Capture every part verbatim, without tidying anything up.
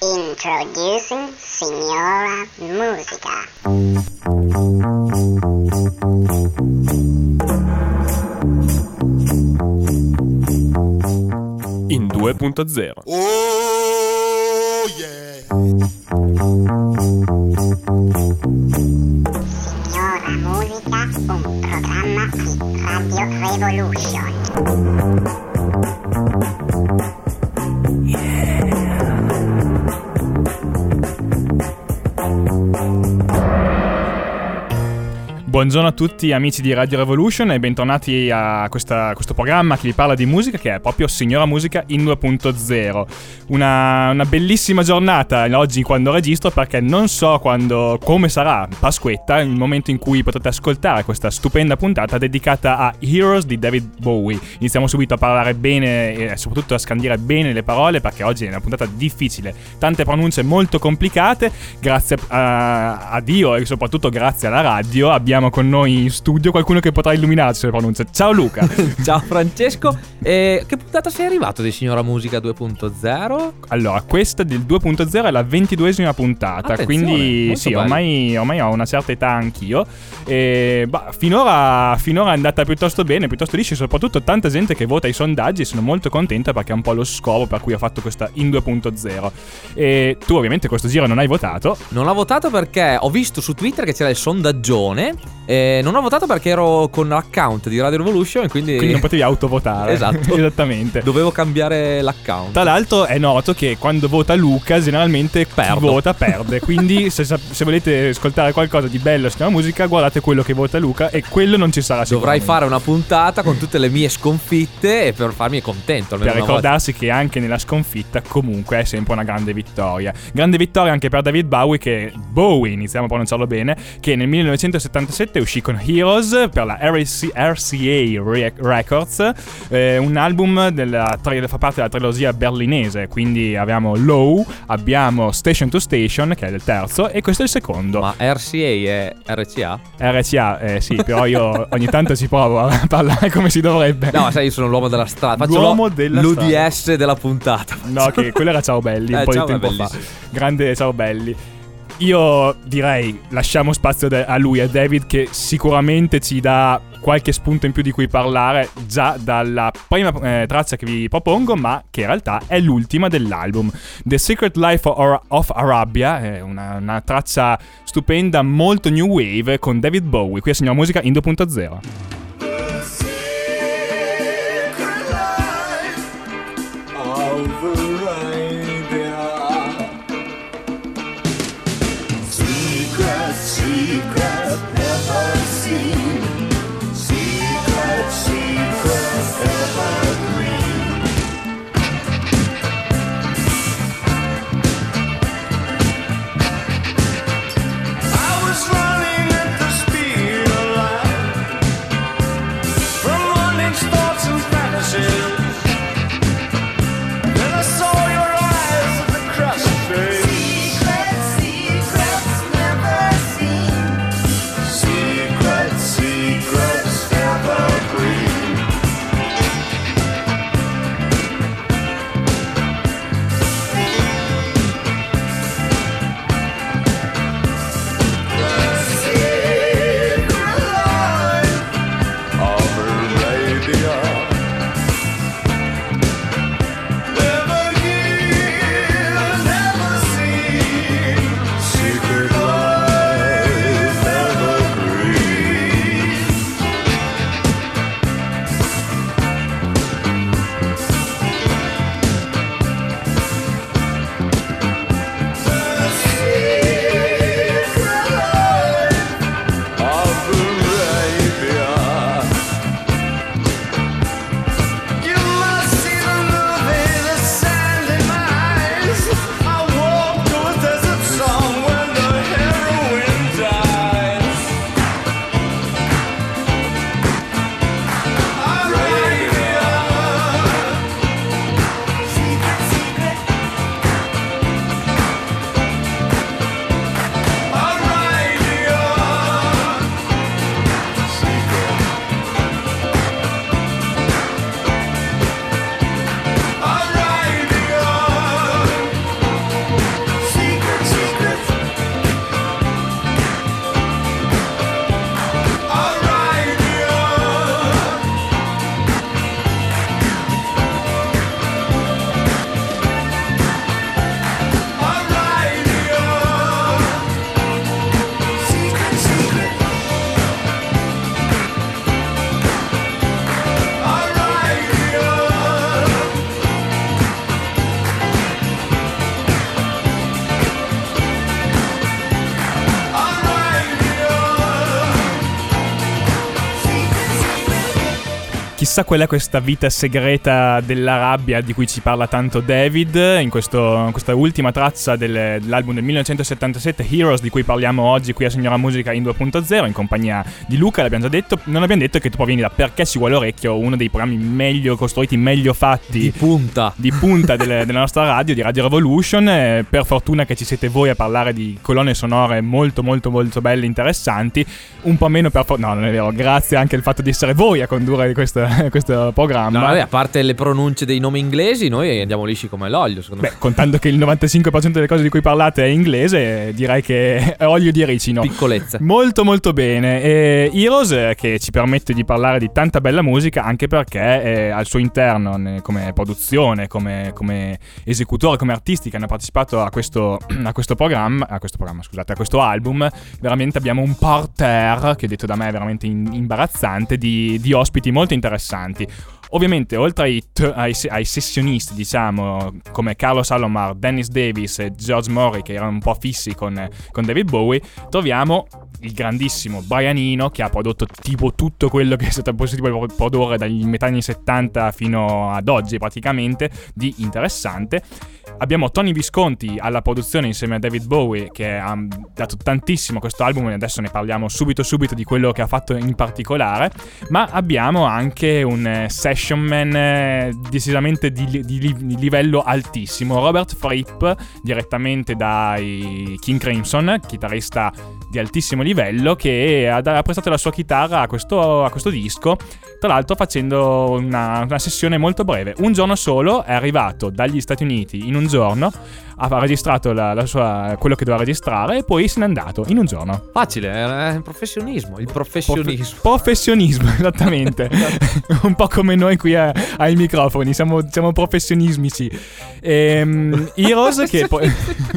Introducing Signora Musica. In due punto zero. Oh yeah! Signora Musica, un programma di Radio Revolution. Buongiorno a tutti amici di Radio Revolution e bentornati a questa, questo programma che vi parla di musica, che è proprio Signora Musica in due punto zero. Una, una bellissima giornata oggi quando registro, perché non so quando, come sarà Pasquetta, il momento in cui potrete ascoltare questa stupenda puntata dedicata a Heroes di David Bowie. Iniziamo subito a parlare bene e soprattutto a scandire bene le parole, perché oggi è una puntata difficile, tante pronunce molto complicate. Grazie a, a Dio e soprattutto grazie alla radio abbiamo con noi in studio qualcuno che potrà illuminarci sulle pronunce. Ciao Luca. Ciao Francesco. E che puntata sei arrivato di Signora Musica due punto zero? Allora, questa del due punto zero è la ventiduesima puntata. Attenzione, quindi sì, ormai, ormai ho una certa età anch'io. E bah, finora, finora è andata piuttosto bene, piuttosto liscia, soprattutto tanta gente che vota i sondaggi e sono molto contenta, perché è un po' lo scopo per cui ho fatto questa in due punto zero. E tu ovviamente questo giro non hai votato. Non ho votato perché ho visto su Twitter che c'era il sondaggione. E non ho votato perché ero con l'account di Radio Revolution, quindi... Quindi non potevi autovotare. Esatto. Esattamente. Dovevo cambiare l'account. Tra l'altro è noto che quando vota Luca generalmente Perdo. chi vota perde. Quindi se, se volete ascoltare qualcosa di bello sulla musica, guardate quello che vota Luca e quello non ci sarà Dovrai sicuramente. fare una puntata con tutte le mie sconfitte e per farmi contento almeno Per una ricordarsi che anche nella sconfitta comunque è sempre una grande vittoria. Grande vittoria anche per David Bowie, che Bowie, iniziamo a pronunciarlo bene, che nel millenovecentosettantasette uscì con Heroes per la R C A Records, eh, un album della, che fa parte della trilogia berlinese. Quindi abbiamo Low, abbiamo Station to Station, che è il terzo, e questo è il secondo. Ma R C A è R C A? R C A, eh sì, però io ogni tanto ci provo a parlare come si dovrebbe. No, sai, io sono l'uomo della strada. Faccio L'uomo della l'U strada. D S della puntata. No, che quello era Ciao Belli, un Eh, po' ciao, di tempo è fa. bellissimo. Grande Ciao Belli. Io direi lasciamo spazio a lui, a David, che sicuramente ci dà qualche spunto in più di cui parlare già dalla prima eh, traccia che vi propongo, ma che in realtà è l'ultima dell'album. The Secret Life of, of Arabia, è una, una traccia stupenda, molto new wave, con David Bowie. Qui a Signora Musica in due punto zero. I was running at the speed of light. chissà qual è questa vita segreta della rabbia di cui ci parla tanto David in, questo, in questa ultima traccia del, dell'album del millenovecentosettantasette, Heroes, di cui parliamo oggi qui a Signora Musica in due punto zero in compagnia di Luca. L'abbiamo già detto, non abbiamo detto che tu provieni da Perché ci vuole orecchio, uno dei programmi meglio costruiti, meglio fatti di punta di punta delle, della nostra radio, di Radio Revolution. Eh, per fortuna che ci siete voi a parlare di colonne sonore molto molto molto belle e interessanti, un po' meno per fortuna, no, non è vero, grazie anche al fatto di essere voi a condurre questo, questo programma. No, vabbè, a parte le pronunce dei nomi inglesi, noi andiamo lisci come l'olio, secondo Beh, me. contando che il novantacinque per cento delle cose di cui parlate è inglese, direi che è olio di ricino. Piccolezza. Molto molto bene. E Heroes, eh, che ci permette di parlare di tanta bella musica, anche perché eh, al suo interno, ne, come produzione, come, come esecutore, come artisti che hanno partecipato a questo, a questo programma, a questo programma, scusate, a questo album, veramente abbiamo un parterre, che detto da me è veramente in, imbarazzante, di, di ospiti molto interessanti. Ovviamente, oltre ai, t- ai, ai sessionisti, diciamo, come Carlos Alomar, Dennis Davis e George Morey, che erano un po' fissi con, con David Bowie, troviamo il grandissimo Brian Eno, che ha prodotto tipo tutto quello che è stato possibile produrre dagli metà anni settanta fino ad oggi, praticamente, di interessante. Abbiamo Tony Visconti alla produzione insieme a David Bowie, che ha dato tantissimo a questo album, e adesso ne parliamo subito subito di quello che ha fatto in particolare. Ma abbiamo anche un session man decisamente di, di, di livello altissimo, Robert Fripp, direttamente dai King Crimson, chitarrista di altissimo livello, che ha, ha prestato la sua chitarra a questo, a questo disco, tra l'altro facendo una, una sessione molto breve. Un giorno solo è arrivato dagli Stati Uniti, in un giorno ha registrato la, la sua, quello che doveva registrare, e poi se n'è andato in un giorno. Facile, è il professionismo, il professionismo. Prof- professionismo, esattamente. Un po' come noi qui a, ai microfoni, siamo, siamo professionismici. Ehm, Heroes che poi...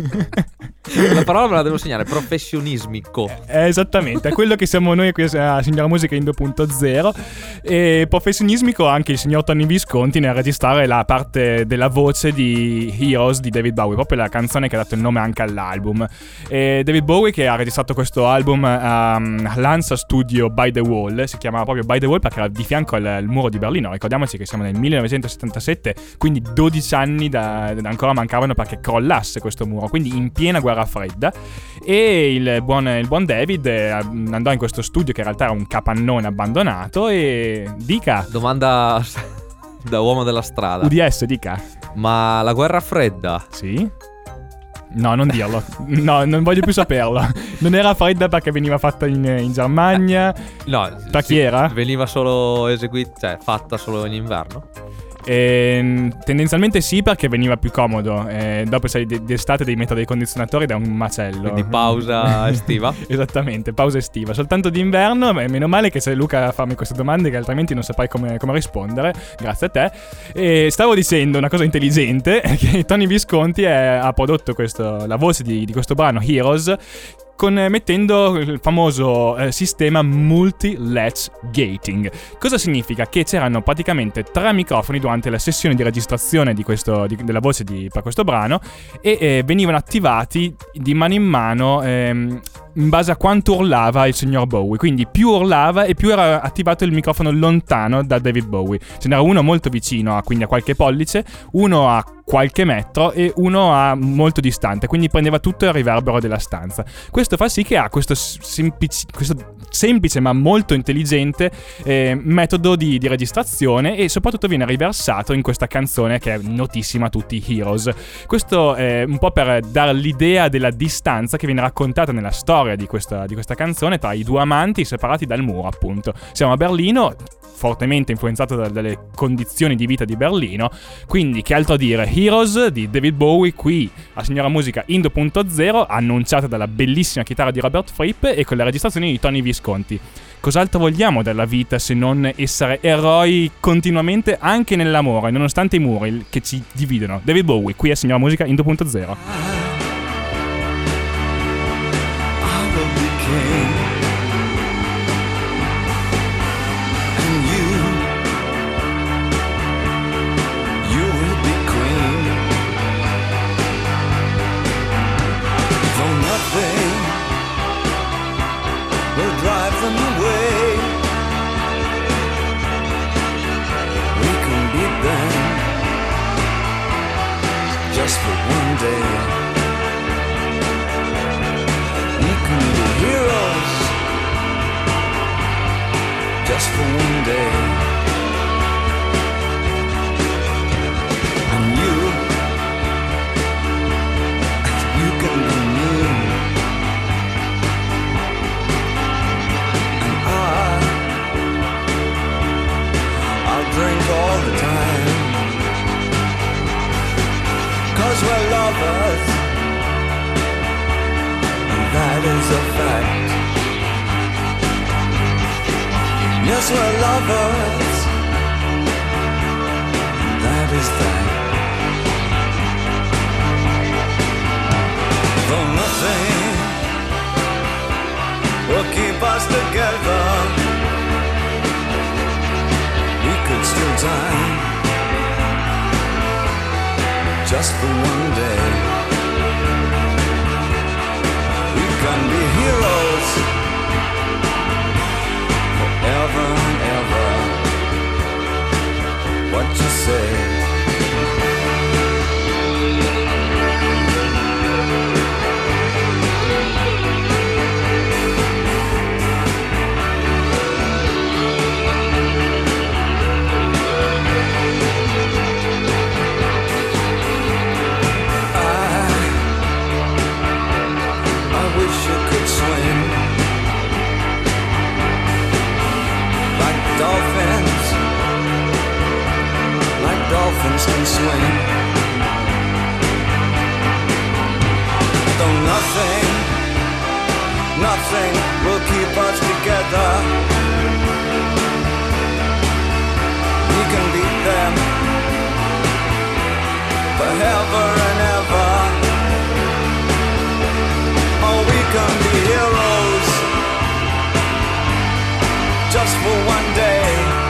La parola me la devo segnare, professionismico. Eh, esattamente, è quello che siamo noi qui a Signora Musica in due punto zero. E professionismico anche il signor Tony Visconti nel registrare la parte della voce di Heroes di David Bowie, proprio la canzone che ha dato il nome anche all'album. E David Bowie, che ha registrato questo album um, all'Hansa Studio By The Wall, si chiamava proprio By The Wall perché era di fianco al, al muro di Berlino. Ricordiamoci che siamo nel millenovecentosettantasette, quindi dodici anni da, da ancora mancavano perché crollasse questo muro, quindi in piena guerra fredda. E il buon, il buon David andò in questo studio, che in realtà era un capannone abbandonato, e dica, domanda da uomo della strada, U D S, dica, ma la guerra fredda? Sì? No, non dirlo. No, non voglio più saperlo. Non era fredda perché veniva fatta in, in Germania. No, da chi era? Veniva solo eseguita, cioè fatta solo in inverno? E, tendenzialmente sì, perché veniva più comodo. E dopo, sai, d'estate devi mettere dei condizionatori ed è un macello. Quindi pausa estiva. Esattamente, pausa estiva. Soltanto d'inverno. Meno male che sei Luca a farmi queste domande, che altrimenti non saprei come, come rispondere. Grazie a te. E stavo dicendo una cosa intelligente, che Tony Visconti è, ha prodotto questo, la voce di, di questo brano Heroes, con, mettendo il famoso eh, sistema multi-latch gating. Cosa significa? Che c'erano praticamente tre microfoni durante la sessione di registrazione di questo, di, della voce di, per questo brano, e eh, venivano attivati di mano in mano ehm, in base a quanto urlava il signor Bowie. Quindi più urlava e più era attivato il microfono lontano da David Bowie. Ce n'era uno molto vicino, a, quindi a qualche pollice, uno a qualche metro e uno a molto distante, quindi prendeva tutto il riverbero della stanza. Questo fa sì che ha questo semplice, questo semplice ma molto intelligente eh, metodo di, di registrazione, e soprattutto viene riversato in questa canzone che è notissima a tutti, Heroes. Questo è un po' per dare l'idea della distanza che viene raccontata nella storia di questa, di questa canzone tra i due amanti separati dal muro, appunto. Siamo a Berlino, fortemente influenzato da, dalle condizioni di vita di Berlino, quindi che altro dire. Heroes di David Bowie qui a Signora Musica in due punto zero, annunciata dalla bellissima chitarra di Robert Fripp e con le registrazioni di Tony Visconti. Cos'altro vogliamo dalla vita se non essere eroi continuamente anche nell'amore, nonostante i muri che ci dividono? David Bowie qui a Signora Musica in due punto zero. is a fact. Yes, we're lovers, that is that. Though nothing will keep us together, we could still die just for one day. We can be heroes forever and ever. What you say? Dolphins, like dolphins can swim. Though nothing, nothing will keep us together, we can beat them forever and ever. Oh, we can be heroes just for one day.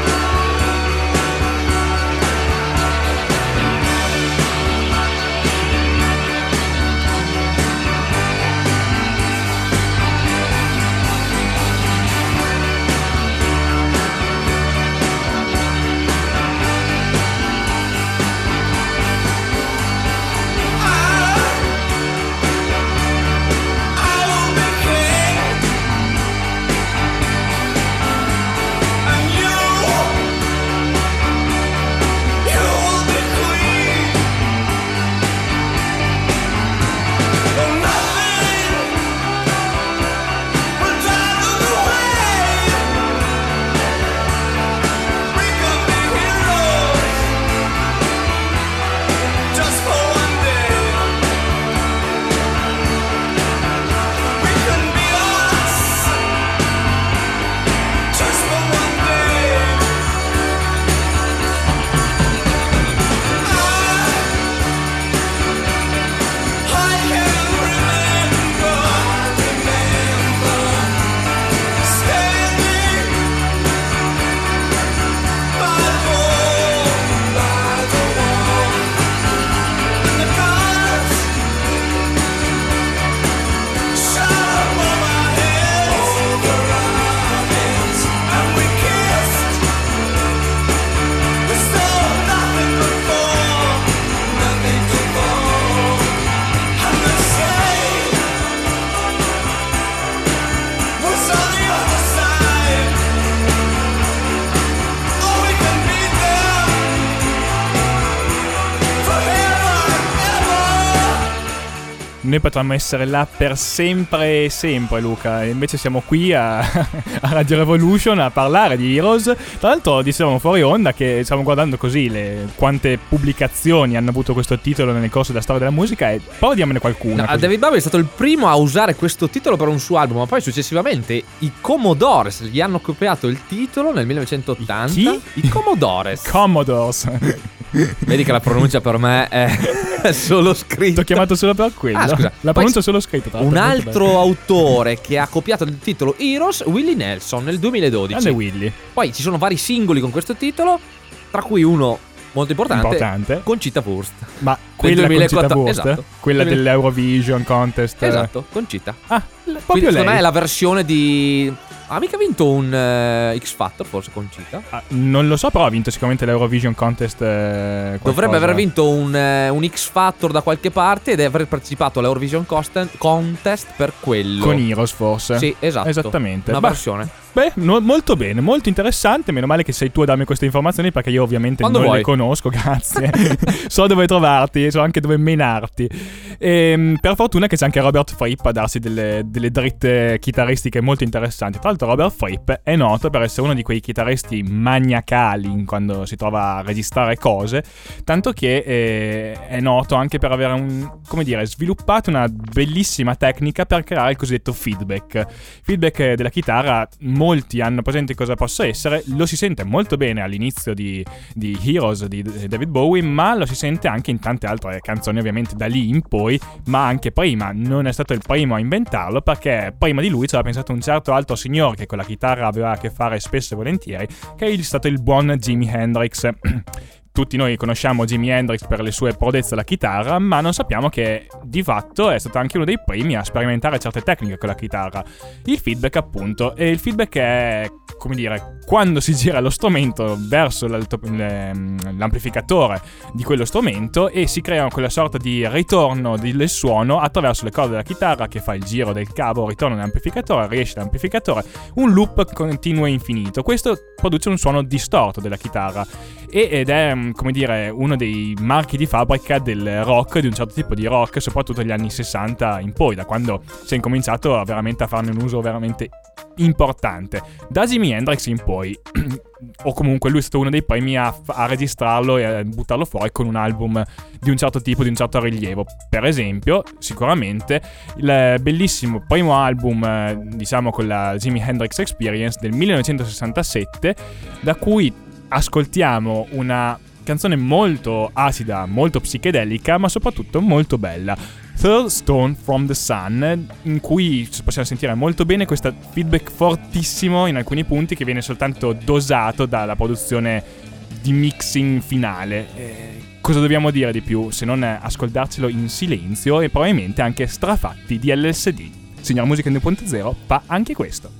Noi potremmo essere là per sempre e sempre, Luca, e invece siamo qui a, a Radio Revolution a parlare di Heroes. Tra l'altro dicevamo fuori onda che stiamo guardando così le, quante pubblicazioni hanno avuto questo titolo nel corso della storia della musica, e poi diamone qualcuna. No, David Bowie è stato il primo a usare questo titolo per un suo album, ma poi successivamente i Commodores gli hanno copiato il titolo nel millenovecentottanta. Chi? I Commodores. Commodores. Vedi che la pronuncia per me è solo scritta. Ti ho chiamato solo per quello. Ah, scusa. La pronuncia è solo scritta. Tra un molto altro bello. autore che ha copiato il titolo Heroes, Willie Nelson, nel duemiladodici. Grande Willy. Poi ci sono vari singoli con questo titolo, tra cui uno molto importante, Importante. Conchita Wurst. Ma quella Conchita Wurst? Esatto. Quella duemila dell'Eurovision Contest. Esatto, Conchita. Ah, Quindi proprio secondo lei. me è la versione di... Ha mica vinto un uh, X Factor, forse, Conchita? Ah, non lo so, però ha vinto sicuramente l'Eurovision Contest. Eh, Dovrebbe aver vinto un, uh, un X Factor da qualche parte ed aver partecipato all'Eurovision Contest, contest per quello. Con Heroes, forse. Sì, esatto. Esattamente. Una Beh, versione. Beh, no, molto bene, molto interessante. Meno male che sei tu a darmi queste informazioni, perché io ovviamente Quando non vuoi. le conosco, grazie. So dove trovarti, so anche dove menarti. E, per fortuna che c'è anche Robert Fripp a darsi delle, delle dritte chitarristiche molto interessanti. Tra l'altro solito Robert Fripp è noto per essere uno di quei chitarristi maniacali quando si trova a registrare cose, tanto che eh, è noto anche per avere un, come dire, sviluppato una bellissima tecnica per creare il cosiddetto feedback. Feedback della chitarra, molti hanno presente cosa possa essere, lo si sente molto bene all'inizio di, di Heroes di David Bowie, ma lo si sente anche in tante altre canzoni ovviamente da lì in poi, ma anche prima. Non è stato il primo a inventarlo, perché prima di lui ci aveva pensato un certo altro signore che con la chitarra aveva a che fare spesso e volentieri, che è stato il buon Jimi Hendrix. Tutti noi conosciamo Jimi Hendrix per le sue prodezze alla chitarra, ma non sappiamo che di fatto è stato anche uno dei primi a sperimentare certe tecniche con la chitarra. Il feedback, appunto, e il feedback è, come dire, quando si gira lo strumento verso l'amplificatore di quello strumento e si crea quella sorta di ritorno del suono attraverso le corde della chitarra che fa il giro del cavo, ritorna all'amplificatore, riesce all'amplificatore, un loop continuo e infinito. Questo produce un suono distorto della chitarra ed è, come dire, uno dei marchi di fabbrica del rock, di un certo tipo di rock, soprattutto negli anni sessanta in poi, da quando si è incominciato a veramente a farne un uso veramente importante. Da Jimi Hendrix in poi, o comunque lui è stato uno dei primi a, a registrarlo e a buttarlo fuori con un album di un certo tipo, di un certo rilievo. Per esempio, sicuramente il bellissimo primo album, diciamo con la Jimi Hendrix Experience del millenovecentosessantasette, da cui ascoltiamo una canzone molto acida, molto psichedelica, ma soprattutto molto bella, Third Stone from the Sun, in cui possiamo sentire molto bene questo feedback fortissimo in alcuni punti che viene soltanto dosato dalla produzione di mixing finale. Eh, cosa dobbiamo dire di più se non ascoltarcelo in silenzio e probabilmente anche strafatti di L S D. Signora Musica due punto zero fa anche questo.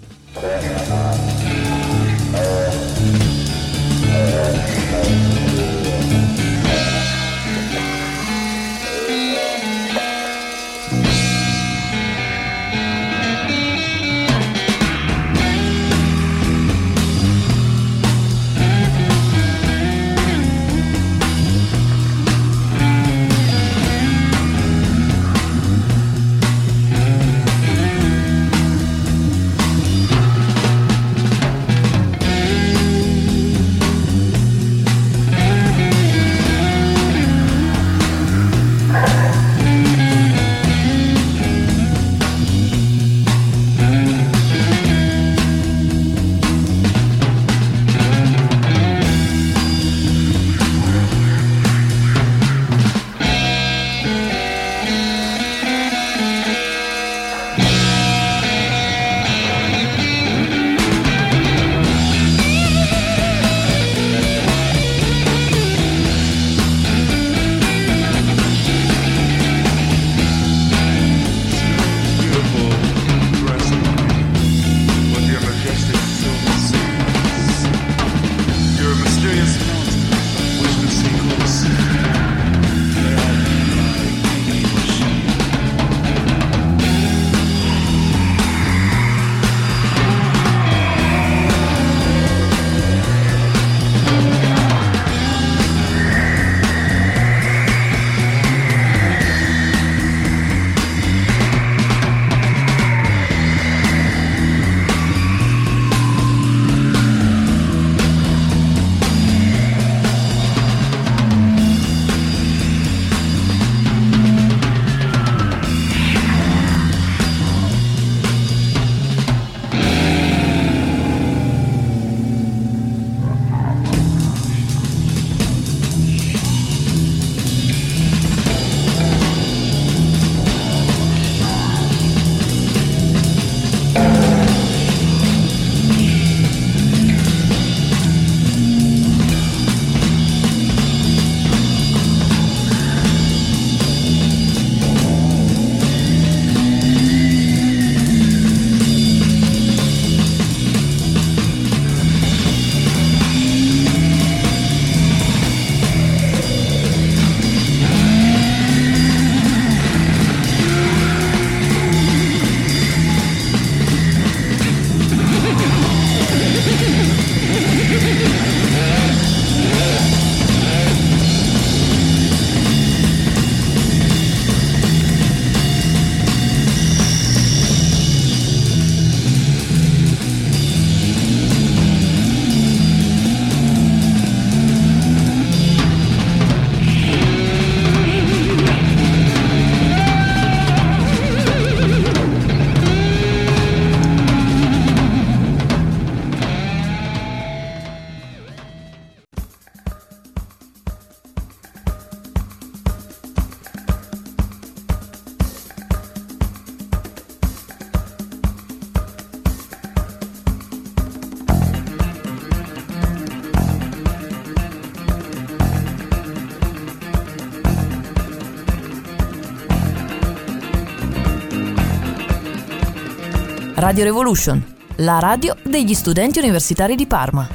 Radio Revolution, la radio degli studenti universitari di Parma.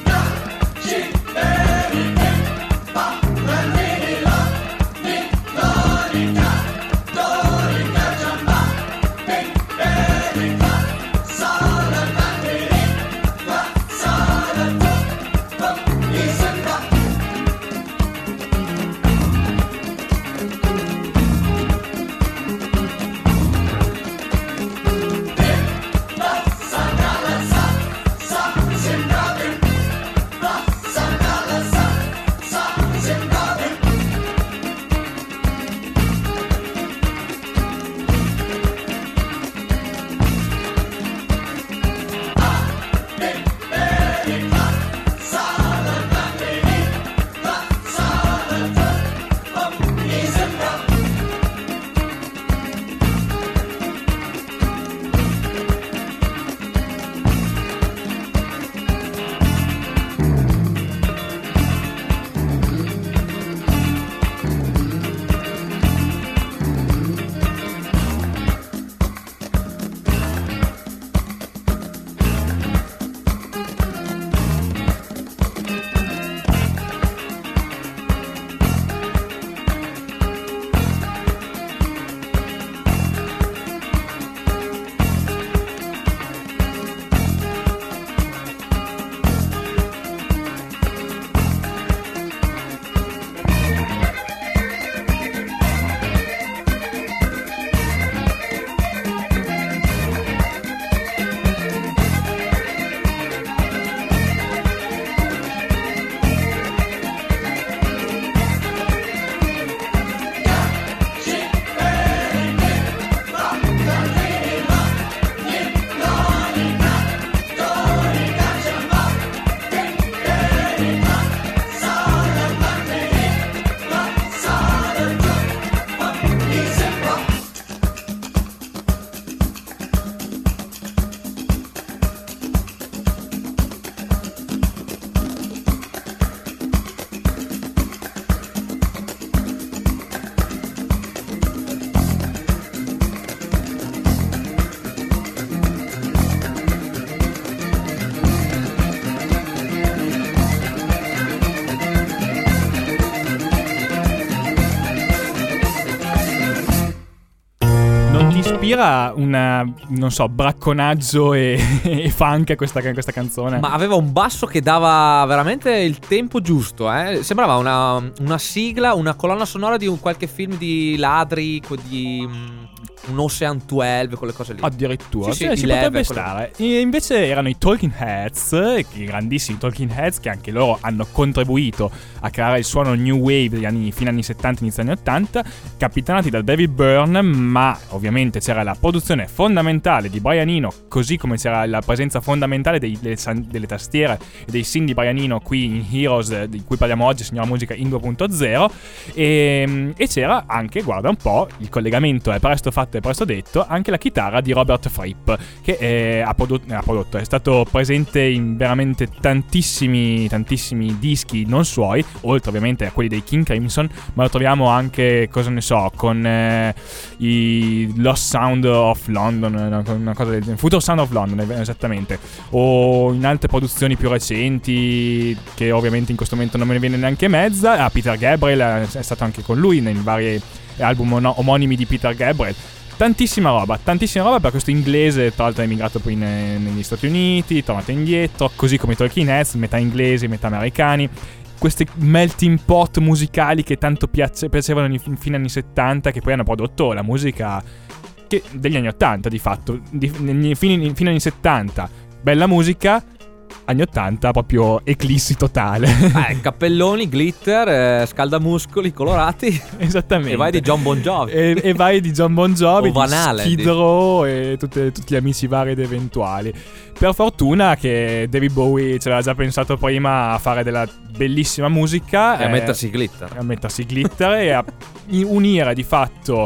ispira una, non so, bracconaggio e, e funk a questa, questa canzone. Ma aveva un basso che dava veramente il tempo giusto, eh? Sembrava una, una sigla, una colonna sonora di un qualche film di ladri, di un Ocean dodici, quelle cose lì. Addirittura, sì, sì, sì, ci potrebbe stare. E invece erano i Talking Heads, i grandissimi Talking Heads, che anche loro hanno contribuito a creare il suono new wave degli anni, fine anni settanta, inizio anni ottanta, capitanati dal David Byrne, ma ovviamente c'era la produzione fondamentale di Brian Eno, così come c'era la presenza fondamentale dei, delle, delle tastiere e dei synth di Brian Eno qui in Heroes, di cui parliamo oggi, Signora Musica in due punto zero, e, e c'era anche, guarda un po', il collegamento è presto fatto e presto detto, anche la chitarra di Robert Fripp, che è, ha, prodotto, ha prodotto, è stato presente in veramente tantissimi, tantissimi dischi non suoi, oltre ovviamente a quelli dei King Crimson, ma lo troviamo anche, cosa ne so, con eh, i Lost Sound of London, una cosa del Future Sound of London, esattamente, o in altre produzioni più recenti, che ovviamente in questo momento non me ne viene neanche mezza. Ah, Peter Gabriel è stato anche con lui nei vari album omonimi di Peter Gabriel. Tantissima roba, tantissima roba per questo inglese, tra l'altro è emigrato poi ne, negli Stati Uniti, tornato indietro, così come i Talking Heads, metà inglesi, metà americani. Questi melting pot musicali che tanto piace, piacevano in fine anni settanta, che poi hanno prodotto la musica che, degli anni ottanta di fatto, di, in fine, in fine anni settanta, bella musica, anni ottanta proprio eclissi totale. Eh, cappelloni, glitter, eh, scaldamuscoli colorati. Esattamente. E vai di John Bon Jovi. E, e vai di John Bon Jovi, o di Van Halen, Skid Row e tutte, tutti gli amici vari ed eventuali. Per fortuna che David Bowie ci aveva già pensato prima a fare della bellissima musica e a eh, mettersi glitter. A mettersi glitter e a unire di fatto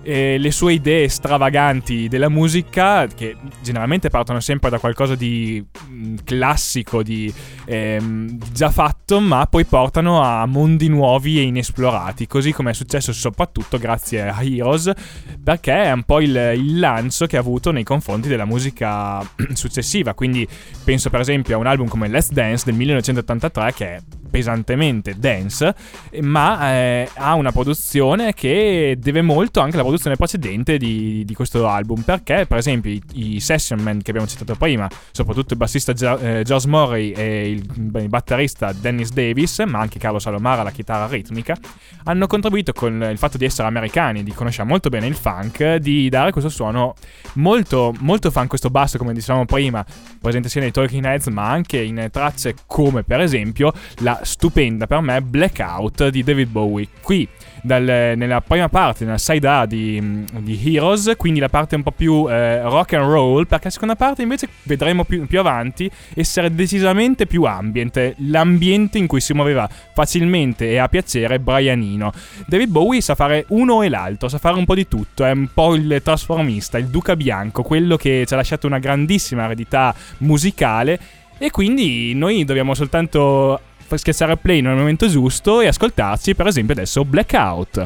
eh, le sue idee stravaganti della musica, che generalmente partono sempre da qualcosa di mh, classico, di ehm, già fatto, ma poi portano a mondi nuovi e inesplorati, così come è successo soprattutto grazie a Heroes, perché è un po' il, il lancio che ha avuto nei confronti della musica successiva. Quindi penso per esempio a un album come Let's Dance del millenovecentottantatré, che è pesantemente dance, ma eh, ha una produzione che deve molto anche alla produzione precedente di, di questo album, perché per esempio i, i Session Man che abbiamo citato prima, soprattutto il bassista Gia, eh, Josh Murray e il, il batterista Dennis Davis, ma anche Carlo Salomara alla chitarra ritmica, hanno contribuito con il fatto di essere americani, di conoscere molto bene il funk, di dare questo suono molto, molto funk, questo basso come dicevamo prima, presente sia nei Talking Heads ma anche in tracce come per esempio la stupenda per me Blackout di David Bowie. Qui dal, nella prima parte, nella side A di, di Heroes, quindi la parte un po' più eh, rock and roll, perché la seconda parte invece vedremo più, più avanti essere decisamente più ambient, l'ambiente in cui si muoveva facilmente e a piacere Brianino. David Bowie sa fare uno e l'altro, sa fare un po' di tutto, è un po' il trasformista, il duca bianco, quello che ci ha lasciato una grandissima eredità musicale, e quindi noi dobbiamo soltanto schiacciare play nel momento giusto e ascoltarci per esempio adesso Blackout.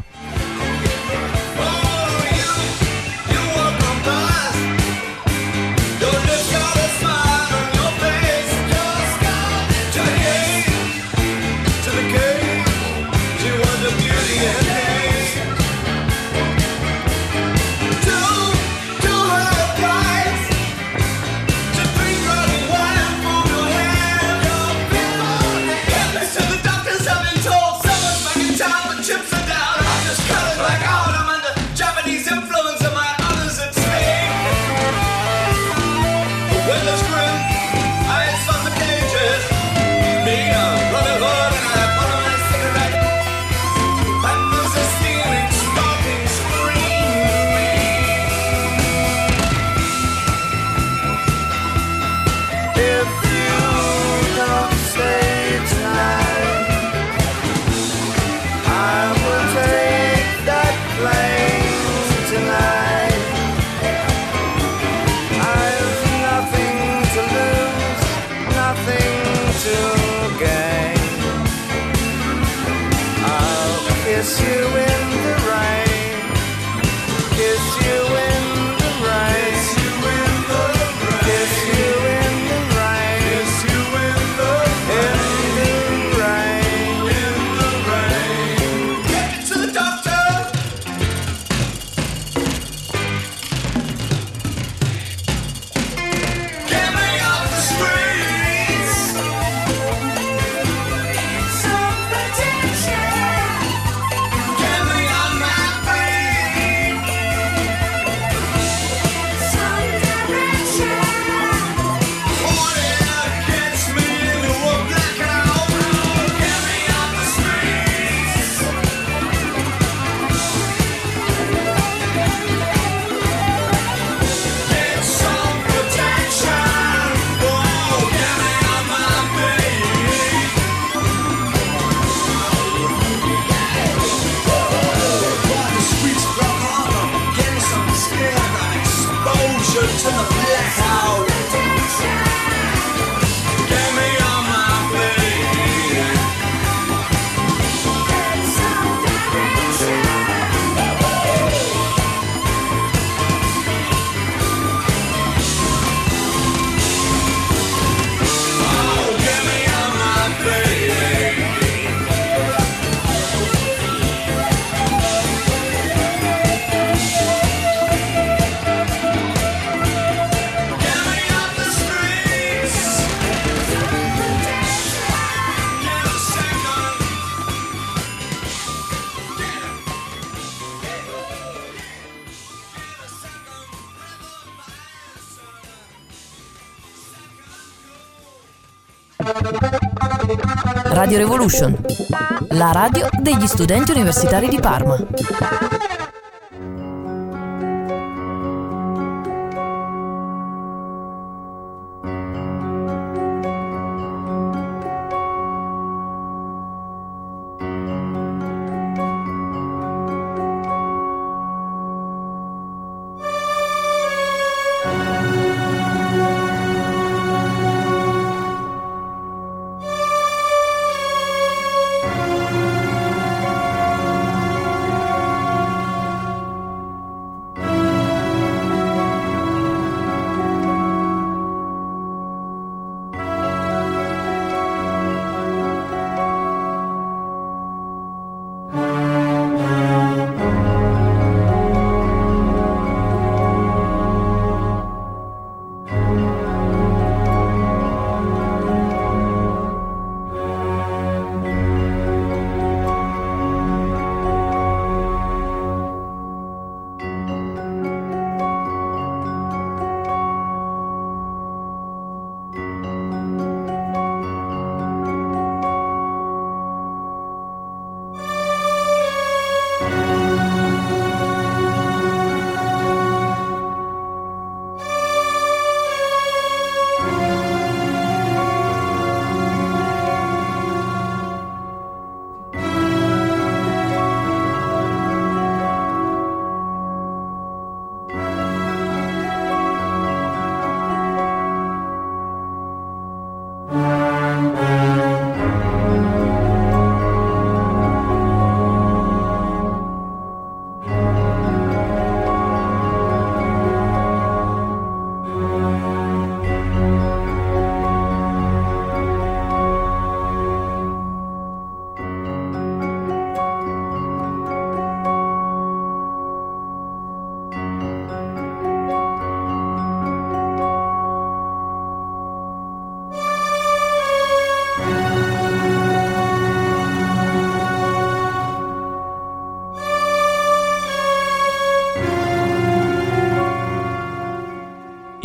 Radio Revolution, la radio degli studenti universitari di Parma.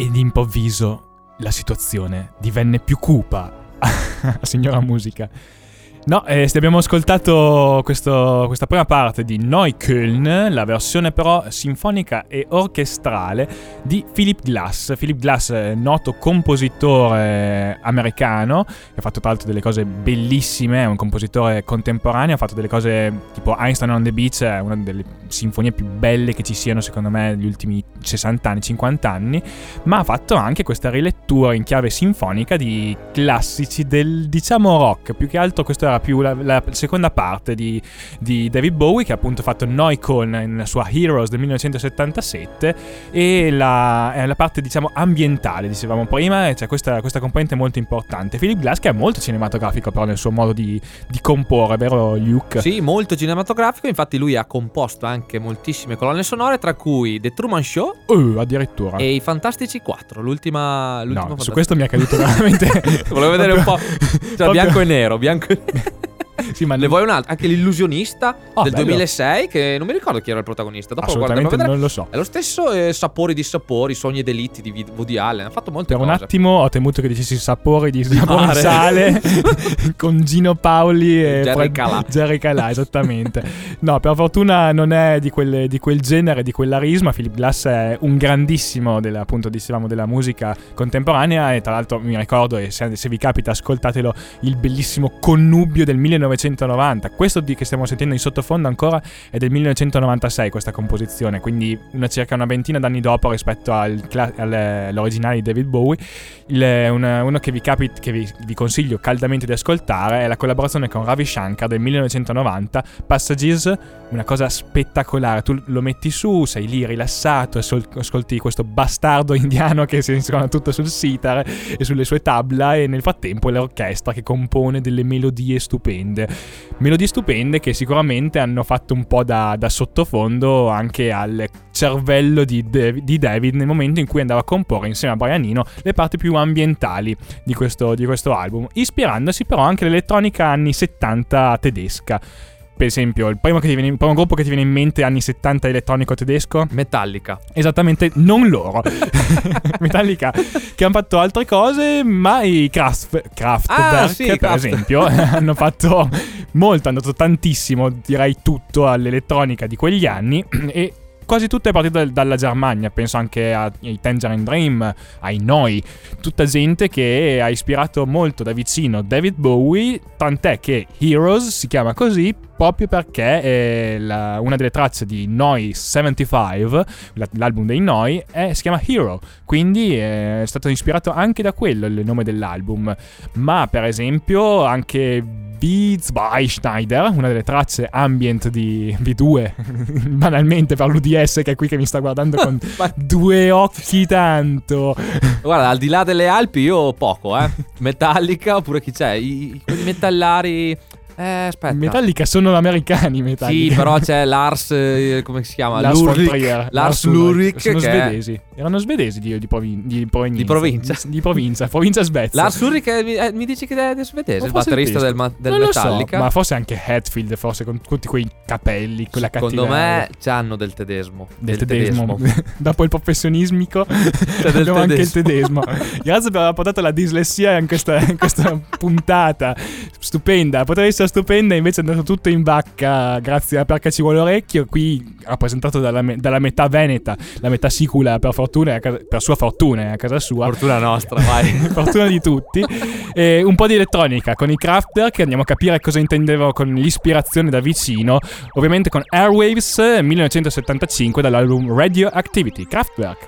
E d'improvviso la situazione divenne più cupa. Signora musica. No, eh, abbiamo ascoltato questo, questa prima parte di Neukölln, la versione però sinfonica e orchestrale di Philip Glass. Philip Glass, noto compositore americano, che ha fatto tra l'altro delle cose bellissime, è un compositore contemporaneo, ha fatto delle cose tipo Einstein on the Beach, è una delle sinfonie più belle che ci siano secondo me negli ultimi sessanta anni, cinquanta anni, ma ha fatto anche questa rilettura in chiave sinfonica di classici del, diciamo, rock. Più che altro questo era più la, la seconda parte di, di David Bowie, che ha appunto fatto Neukölln nella sua Heroes del millenovecentosettantasette, e la, è la parte diciamo ambientale, dicevamo prima, e c'è questa, questa componente molto importante. Philip Glass, che è molto cinematografico però nel suo modo di, di comporre, vero Luke? Sì, molto cinematografico, infatti lui ha composto anche moltissime colonne sonore, tra cui The Truman Show uh, addirittura e i Fantastici quattro, l'ultima, l'ultima no, su questo mi è caduto veramente. Volevo vedere un po', cioè proprio... bianco e nero, bianco e nero. Sì, ma ne vuoi un'altra? Anche l'illusionista oh, del bello. duemilasei, che non mi ricordo chi era il protagonista. Dopo assolutamente non lo so. È lo stesso eh, Sapori di sapori, Sogni e delitti di Woody Allen. Ha fatto molte per cose. Un attimo ho temuto che dicessi Sapori di sapore in sale con Gino Paoli e Jerry Fred... Calà. Jerry Calà, esattamente. No, per fortuna non è di, quelle, di quel genere, di quell'arisma. Philip Glass è un grandissimo della, appunto dicevamo della musica contemporanea, e tra l'altro mi ricordo, e se, se vi capita ascoltatelo, il bellissimo Connubio del millenovecentonovanta. Questo di che stiamo sentendo in sottofondo ancora è del millenovecentonovantasei, questa composizione, quindi una circa una ventina d'anni dopo rispetto al, all'originale di David Bowie. Il, una, uno che vi capita, che vi, vi consiglio caldamente di ascoltare, è la collaborazione con Ravi Shankar del millenovecentonovanta, Passages, una cosa spettacolare. Tu lo metti su, sei lì rilassato e sol- ascolti questo bastardo indiano che si suona tutto sul sitar e sulle sue tabla, e nel frattempo l'orchestra che compone delle melodie stupende. Melodie stupende che sicuramente hanno fatto un po' da, da sottofondo anche al cervello di, Dav- di David nel momento in cui andava a comporre insieme a Brian Eno le parti più ambientali di questo, di questo album, ispirandosi però anche all'elettronica anni settanta tedesca. Per esempio, il primo, che ti viene, il primo gruppo che ti viene in mente anni settanta elettronico tedesco? Metallica. Esattamente, non loro. Metallica, che hanno fatto altre cose, ma i Kraft, Kraftwerk, ah, sì, per Kraft. esempio, hanno fatto molto, hanno dato tantissimo, direi tutto, all'elettronica di quegli anni, e quasi tutto è partito dalla Germania. Penso anche ai Tangerine Dream, ai Noi, tutta gente che ha ispirato molto da vicino David Bowie, tant'è che Heroes si chiama così proprio perché è la, una delle tracce di Noi settantacinque, l'album dei Noi, è, si chiama Hero, quindi è stato ispirato anche da quello il nome dell'album. Ma per esempio anche Beats by Schneider, una delle tracce ambient di V due, banalmente per l'U D S che è qui che mi sta guardando con due occhi tanto. Guarda, al di là delle Alpi io poco, eh. Metallica, oppure chi c'è? I, quelli metallari... Eh, aspetta. Metallica sono americani, Metallica. Sì, però c'è Lars, eh, come si chiama? Lars von Ulrich. Trier. Lars Ulrich, sono che svedesi. Erano svedesi di, di, provin- di provenienza. Di provincia. Di, di provincia, provincia svezia. Lars Ulrich, eh, mi, eh, mi dici che è svedese, il batterista del, ma- del non Metallica. Lo so, ma forse anche Hetfield, forse con tutti quei capelli, quella Secondo cattiveria. me c'hanno del tedesmo. Del, del tedesmo. tedesmo. Dopo il professionismico del abbiamo anche il tedesmo. tedesmo. Grazie per aver portato la dislessia in questa, in questa puntata. Stupenda, poteva essere stupenda, invece è andato tutto in vacca grazie a Perché ci vuole orecchio. Qui rappresentato dalla, me- dalla metà veneta, la metà sicula, per fortuna, casa- per sua fortuna, è a casa sua. Fortuna nostra, vai. Fortuna di tutti. E un po' di elettronica con i Kraftwerk, andiamo a capire cosa intendevano con l'ispirazione da vicino, ovviamente con Airwaves millenovecentosettantacinque dall'album Radioactivity. Kraftwerk.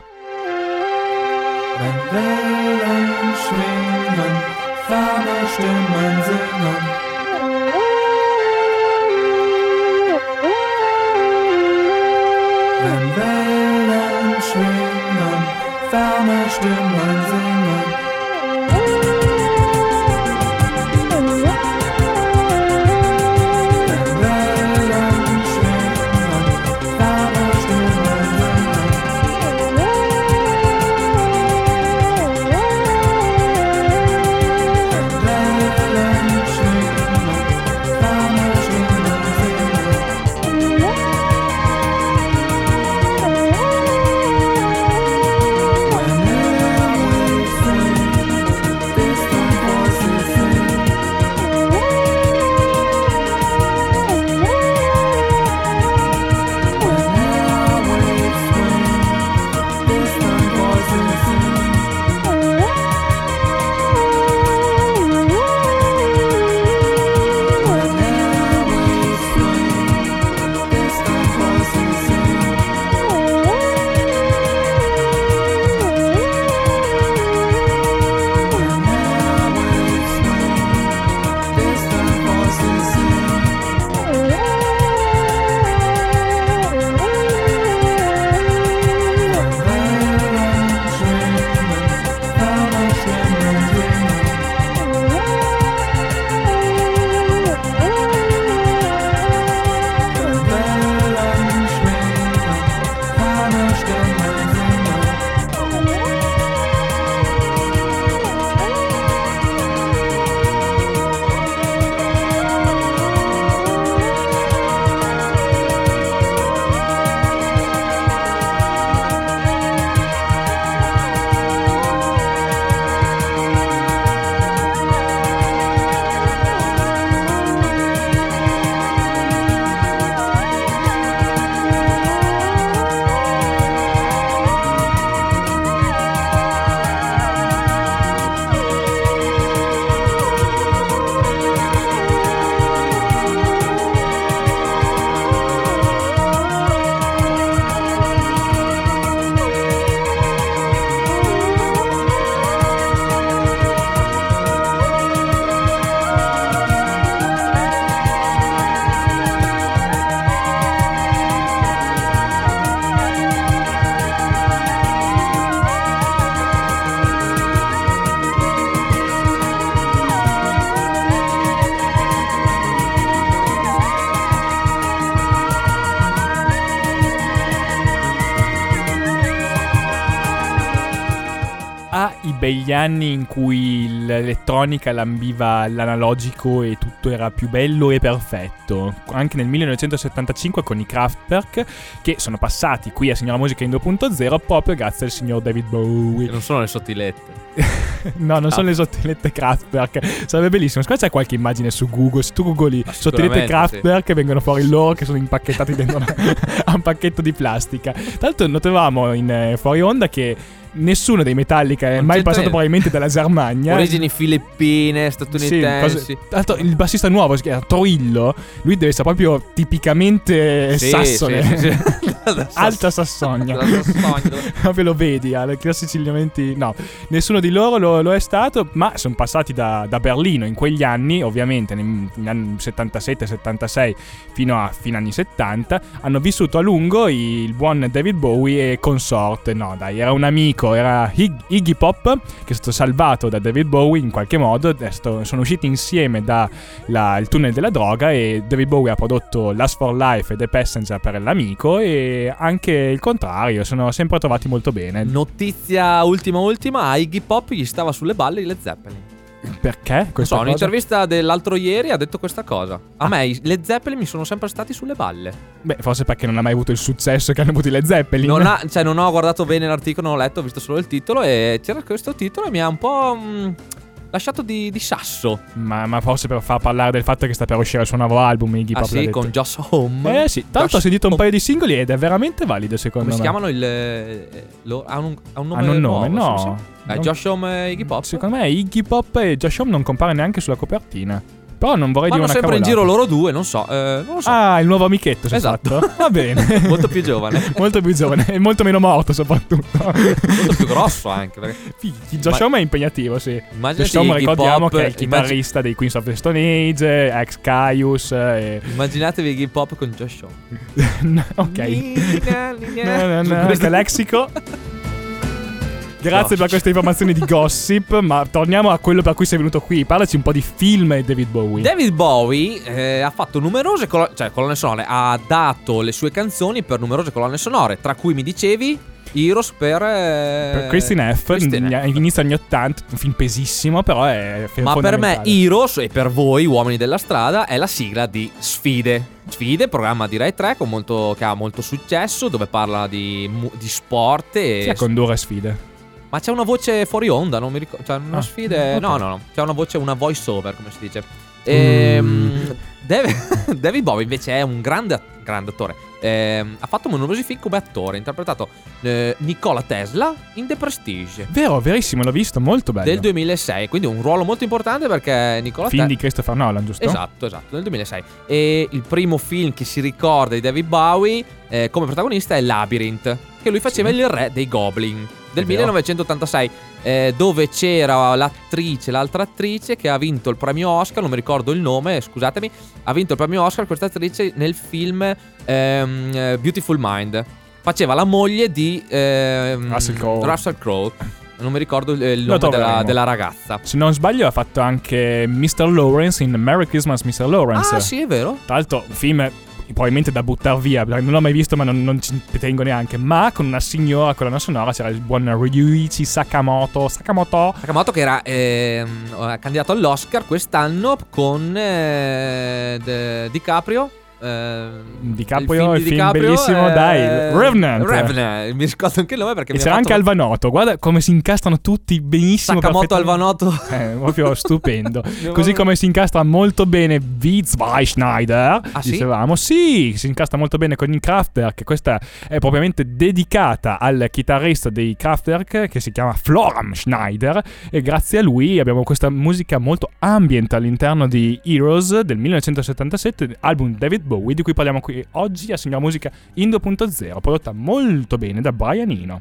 Wenn Wellen schwingen, ferne Stimmen singen. Wenn Wellen schwingen, ferne Stimmen singen. Wenn Wellen schwingen, ferne Stimmen singen. When i begli anni in cui l'elettronica lambiva l'analogico e tutto era più bello e perfetto. Anche nel millenovecentosettantacinque con i Kraftwerk, che sono passati qui a Signora Musica in due punto zero proprio grazie al signor David Bowie. Che non sono le sottilette. No, non Ah. sono le sottilette Kraftwerk. Sarebbe bellissimo. Secondo me c'è qualche immagine su Google. Se tu googli Ma sottilette sicuramente, Kraftwerk, vengono fuori loro che sono impacchettati dentro una- a un pacchetto di plastica. Tra l'altro notavamo in eh, fuori onda che nessuno dei Metallica è Non mai c'entra passato niente. probabilmente dalla Germania. Origini filippine, Sì, statunitensi. cose- tra l'altro il bassista nuovo si chiama Troillo. Lui deve essere proprio tipicamente Sì, sassone. sì, sì, sì. Da Alta Sass- Sassonia. da Sassonia. Proprio lo vedi, ha i classici lineamenti. No, nessuno di loro lo, lo è stato, ma sono passati da, da Berlino in quegli anni, ovviamente negli anni settantasette settantasei fino a fine anni settanta. Hanno vissuto a lungo il buon David Bowie e consorte. No, dai, era un amico, era Hig- Iggy Pop, che è stato salvato da David Bowie in qualche modo. Adesso sono usciti insieme da la- il tunnel della droga e David Bowie ha prodotto Last for Life e The Passenger per l'amico, e anche il contrario, sono sempre trovati molto bene. Notizia ultima ultima, a Iggy Pop gli stava sulle balle di Led Zeppelin. Perché? Non Questa so, cosa? un'intervista dell'altro ieri ha detto questa cosa. A me i Led Zeppelin mi sono sempre stati sulle balle. Beh, forse perché non ha mai avuto il successo che hanno avuto i Led Zeppelin. Non, ha, cioè, non ho guardato bene l'articolo, non ho letto, ho visto solo il titolo e c'era questo titolo e mi ha un po' mh, lasciato di, di sasso. Ma, ma forse per far parlare del fatto che sta per uscire il suo nuovo album, Iggy Ah Pop l'ha sì, detto. con Josh Home. Eh sì, tanto ho sentito un paio di singoli ed è veramente valido secondo Come si me. chiamano il... eh, lo- ha, un, ha un nome Hanno un nome? nuovo, No. sì, sì. Eh, Non- Josh Home e Iggy Pop. Secondo me Iggy Pop e Josh Homme non compare neanche sulla copertina. Però non vorrei Vanno dire una sempre in cavolata. giro loro due, non so, eh, non lo so. Ah, il nuovo amichetto si è Esatto. fatto? Va bene. Molto più giovane. Molto più giovane e molto meno morto soprattutto. Molto più grosso anche. Perché... Fighi, Josh Ma- Homme è impegnativo, sì. Immaginati Josh Homme Iggy ricordiamo Pop, che è il chitarrista dei Queens of the Stone Age, ex Caius e... Immaginatevi Iggy Pop con Josh Home. No, ok. Nina, nina. No, no, no, Su questo- che lexico. Grazie per queste informazioni di gossip, ma torniamo a quello per cui sei venuto qui. Parlaci un po' di film e David Bowie. David Bowie eh, ha fatto numerose colo- cioè, colonne sonore, ha dato le sue canzoni per numerose colonne sonore, tra cui mi dicevi Heroes per, eh, Per Christine F. Christine in- F. Inizio anni ottanta, un film pesissimo, però è f- Ma per me fondamentale. Heroes, e per voi uomini della strada, è la sigla di Sfide. Sfide, programma di Rai tre con molto, che ha molto successo, dove parla di, mu- di sport e... Chi è a condurre sfide? Ma c'è una voce fuori onda, non mi ricordo. Cioè, una Ah, sfide. ok. No, no, no. C'è una voce, una voice over, come si dice. Ehm, Mm. David, David Bowie invece è un grande, grande attore. Ehm, ha fatto numerosi film come attore. Ha interpretato eh, Nikola Tesla in The Prestige Vero, verissimo, l'ho visto, molto bello. del duemilasei. Quindi un ruolo molto importante perché Nikola Film Tesla. di Christopher Nolan, giusto? Esatto, esatto, nel duemilasei. E il primo film che si ricorda di David Bowie eh, come protagonista è Labyrinth, che lui faceva Sì. il re dei Goblin del È vero. millenovecentottantasei, eh, dove c'era l'attrice, l'altra attrice che ha vinto il premio Oscar, non mi ricordo il nome, scusatemi, ha vinto il premio Oscar questa attrice nel film ehm, eh, Beautiful Mind. Faceva la moglie di ehm, Russell Crowe. Russell Crowe. Non mi ricordo il, il Lo nome della, troveremo. della ragazza. Se non sbaglio ha fatto anche mister Lawrence in Merry Christmas mister Lawrence. Ah, sì, è vero. Tra l'altro un film probabilmente da buttare via, perché non l'ho mai visto ma non, non ci tengo neanche. Ma con una signora colonna sonora c'era il buon Ryuichi Sakamoto. Sakamoto. Sakamoto che era ehm, candidato all'Oscar quest'anno con eh, De- DiCaprio. eh, DiCaprio, il di film DiCaprio, bellissimo, eh, dai, Revenant. Revenant, mi ricordo anche il nome perché E mi ha c'era fatto anche Alvanotto. Guarda come si incastrano tutti benissimo. Sakamoto perfettamente. Alvanotto. Eh, proprio stupendo. Così come si incastra molto bene V. Schneider. Ah, sì? Dicevamo, sì, si incastra molto bene con i Kraftwerk. Questa è propriamente dedicata al chitarrista dei Kraftwerk che si chiama Florian Schneider. E grazie a lui abbiamo questa musica molto ambient all'interno di Heroes del millenovecentosettantasette, album David Bowie, di cui parliamo qui oggi a Signora Musica in due punto zero, prodotta molto bene da Brian Eno.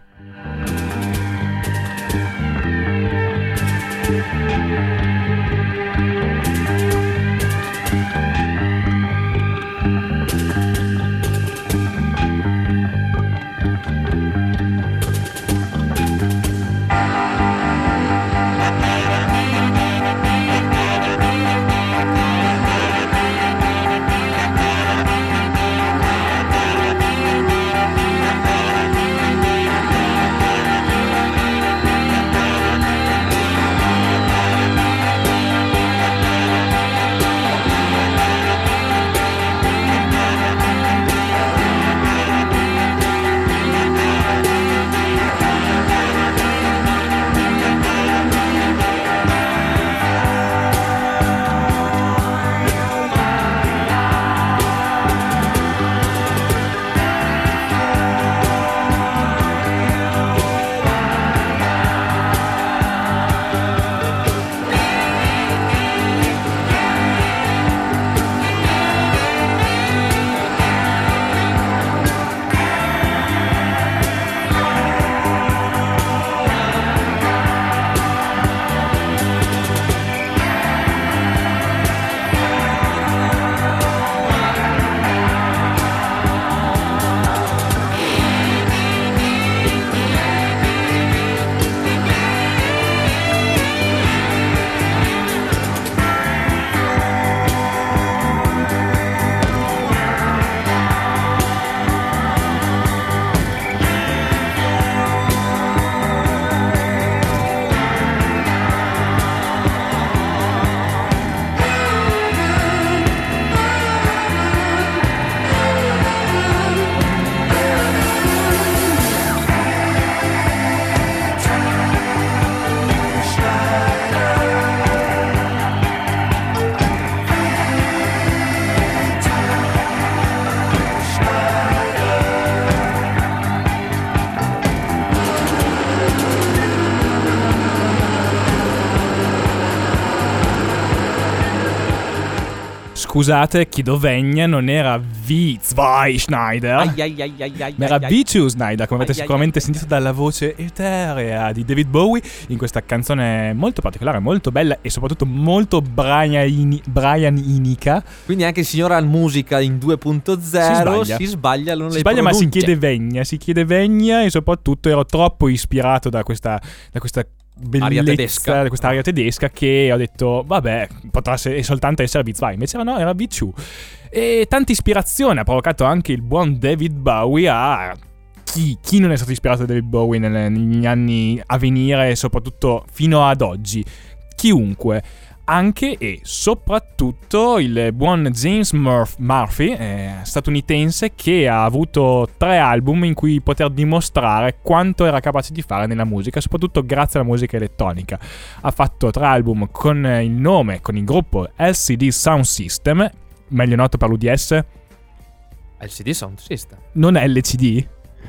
scusate, Chidovegna non era V. Schneider, Ai, ai, ai, ai, ai, ma era ai, ai. V due Schneider, come avete Ai, ai, sicuramente ai. sentito dalla voce eterea di David Bowie in questa canzone molto particolare, molto bella e soprattutto molto Brian- Brian-inica. Quindi anche il signora musica in due punto zero Si si sbaglia. sbaglia, non Si le sbaglia, ma si pronunce. chiede vegna, si chiede vegna e soprattutto ero troppo ispirato da questa, da questa bellezza, Aria tedesca. da questa aria tedesca, che ho detto, vabbè, potrà essere, soltanto essere V due, invece era no, era V due. E tanta ispirazione ha provocato anche il buon David Bowie a... Chi, chi non è stato ispirato da David Bowie nelle- negli anni a venire e soprattutto fino ad oggi? Chiunque. Anche e soprattutto il buon James Murph- Murphy, eh, statunitense, che ha avuto tre album in cui poter dimostrare quanto era capace di fare nella musica, soprattutto grazie alla musica elettronica. Ha fatto tre album con il nome, con il gruppo L C D Sound System, meglio noto per l'U D S, L C D Sound System. non L C D,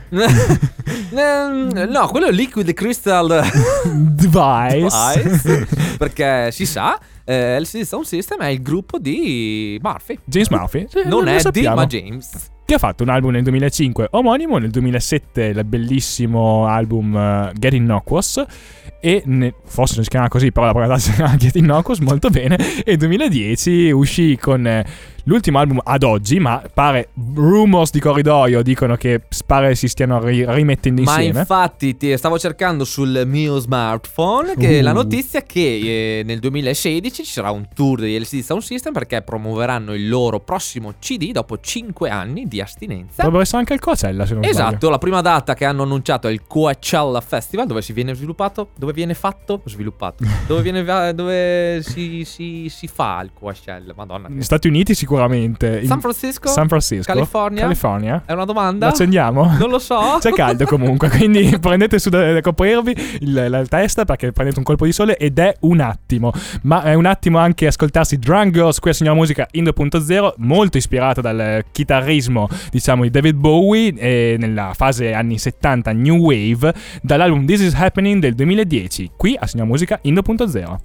Ehm, no, quello è Liquid Crystal Device. Device. Perché si sa, eh, L C D Sound System è il gruppo di Murphy. James Murphy. Sì, Non lo Eddie, sappiamo. ma James. Che ha fatto un album nel duemilacinque omonimo, nel duemilasette il bellissimo album uh, Get Innocuous, e ne- forse non si chiama così, però la prima data si chiama Get Innocuous, molto bene, e nel duemiladieci uscì con eh, l'ultimo album ad oggi, ma pare, rumors di corridoio dicono che pare si stiano ri- rimettendo Ma insieme. infatti ti stavo cercando sul mio smartphone che Uh. la notizia è che eh, nel duemilasedici ci sarà un tour degli L C D Sound System perché promuoveranno il loro prossimo C D dopo cinque anni di astinenza. Potrebbe essere anche il Coachella, se non sbaglio. Esatto, la prima data che hanno annunciato è il Coachella Festival, dove si viene sviluppato, dove viene fatto, sviluppato, dove viene dove si, si, si fa il Coachella, madonna. Negli Stati Uniti sicuramente. In San Francisco? San Francisco. California? California. È una domanda? L'accendiamo? Non lo so. C'è caldo comunque, quindi prendete su da, da coprirvi il- la testa, perché prendete un colpo di sole ed è un attimo. Ma è un attimo anche ascoltarsi Drunk Girls, qui a Signora Musica in due punto zero, molto ispirato dal chitarrismo, diciamo, di David Bowie, e nella fase anni settanta New Wave, dall'album This Is Happening del duemiladieci, qui a Signora Musica in due punto zero.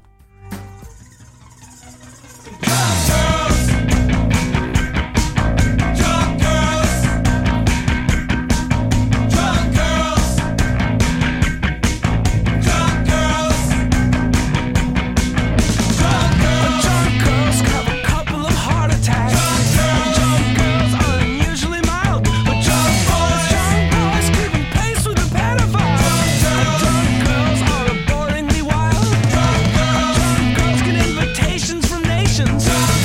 Girls are boringly wild. Drunk girls get invitations from nations.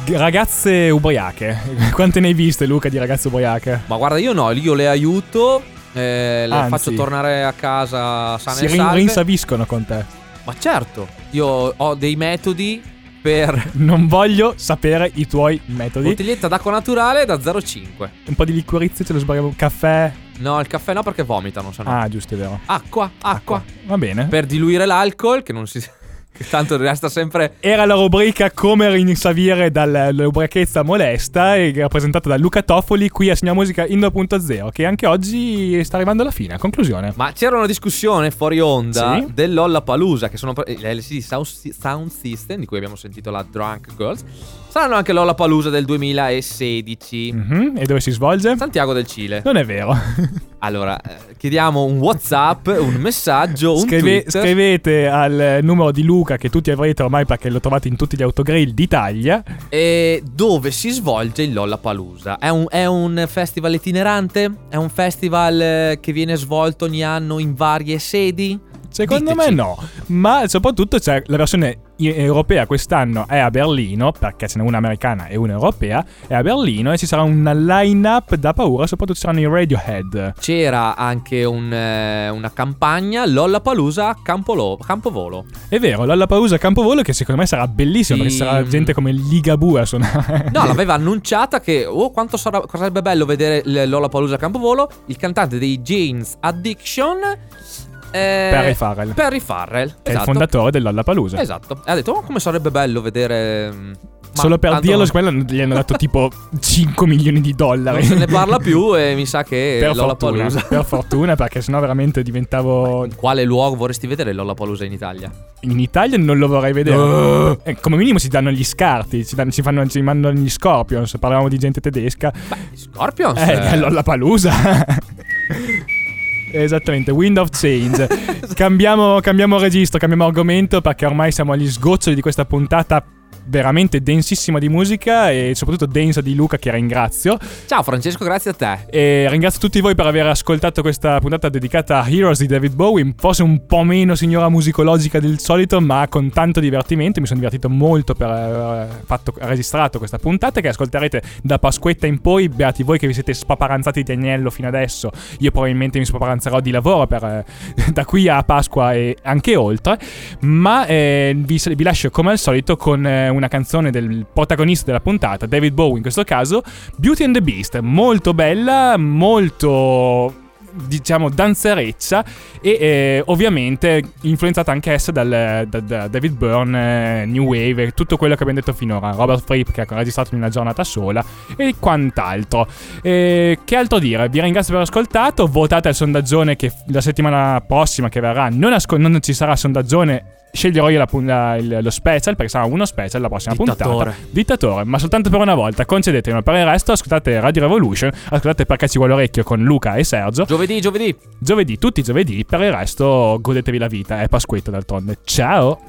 ragazze ubriache. Quante ne hai viste, Luca, di ragazze ubriache? Ma guarda, io no, io le aiuto, eh, le Anzi, faccio tornare a casa sane Si e rin- salve. rinsaviscono con te. Ma certo, io ho dei metodi per Non voglio sapere i tuoi metodi. bottiglietta d'acqua naturale da zero virgola cinque. Un po' di liquirizia, ce lo sbagliamo. Caffè. No, il caffè no, perché vomitano, se no. Ah, giusto, è vero. Acqua, acqua. Va bene. Per diluire l'alcol, che non si... che tanto resta sempre... Era la rubrica Come rinsavire dall'ubriachezza molesta, e rappresentata da Luca Toffoli qui a Signora Musica in due punto zero, che anche oggi sta arrivando alla fine, a conclusione. Ma c'era una discussione fuori onda Sì. del Lollapalooza, che sono le L C D Sound Sound System, di cui abbiamo sentito la Drunk Girls. Saranno anche Lollapalooza del duemilasedici. Mhm, E dove si svolge? Santiago del Cile. Non è vero. Allora, eh, chiediamo un WhatsApp, un messaggio, un Scrive- Twitter. Scrivete al numero di Luca, che tutti avrete ormai perché lo trovate in tutti gli autogrill d'Italia. E dove si svolge il Lollapalooza? È un, è un festival itinerante? È un festival eh, che viene svolto ogni anno in varie sedi? Secondo Diteci. me no, ma soprattutto c'è la versione i- europea quest'anno è a Berlino, perché ce n'è una americana e una europea, è a Berlino, e ci sarà una line-up da paura, soprattutto ci saranno i Radiohead. C'era anche un, eh, una campagna Lollapalooza Campolo, Campovolo. È vero, Lollapalooza a Campovolo, che secondo me sarà bellissimo, Sì. perché sarà gente come Ligabue a suonare. No, l'aveva annunciata che oh, quanto sarà- sarebbe bello vedere il Lollapalooza Campovolo. Il cantante dei Jane's Addiction, eh, Perry Farrell. Perry Farrell, Che è il esatto. fondatore del Lollapalooza. Esatto. E ha detto, oh, come sarebbe bello vedere... mm, ma Solo per tanto dirlo, non- quello gli hanno dato tipo cinque milioni di dollari. non se ne parla più e mi sa che Per fortuna, Lollapalooza... per fortuna, perché sennò veramente diventavo. In quale luogo vorresti vedere il Lollapalooza in Italia? In Italia non lo vorrei vedere. Eh, come minimo si danno gli scarti, si, danno, si, fanno, si mandano gli Scorpions. Parlavamo di gente tedesca. Scorpions? Eh, che è Lollapalooza. Esattamente, Wind of Change. cambiamo, cambiamo registro, cambiamo argomento, perché ormai siamo agli sgoccioli di questa puntata veramente densissima di musica, e soprattutto densa di Luca, che ringrazio. Ciao Francesco, grazie a te. E ringrazio tutti voi per aver ascoltato questa puntata dedicata a Heroes di David Bowie, forse un po' meno signora musicologica del solito, ma con tanto divertimento. Mi sono divertito molto per aver fatto, registrato questa puntata, che ascolterete da Pasquetta in poi. Beati voi che vi siete spaparanzati di agnello fino adesso. Io probabilmente mi spaparanzerò di lavoro per, eh, da qui a Pasqua e anche oltre. Ma eh, vi, vi lascio come al solito con eh, una canzone del protagonista della puntata, David Bowie in questo caso, Beauty and the Beast. Molto bella, molto, diciamo, danzereccia, e eh, ovviamente influenzata anche essa dal, da, da David Byrne, eh, New Wave, tutto quello che abbiamo detto finora, Robert Fripp, che ha registrato in una giornata sola, e quant'altro. Eh, che altro dire? Vi ringrazio per aver ascoltato. Votate al sondaggione, che la settimana prossima che verrà non, asco- non ci sarà sondaggione. Sceglierò io la, la, il, lo special, perché sarà uno special la prossima Dittatore. puntata. Dittatore, ma soltanto per una volta, concedetemi. Per il resto ascoltate Radio Revolution, ascoltate Perché ci vuole orecchio con Luca e Sergio. Giovedì, giovedì. Giovedì, tutti i giovedì. Per il resto godetevi la vita, è Pasquetta d'altronde. Ciao.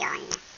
Revolution.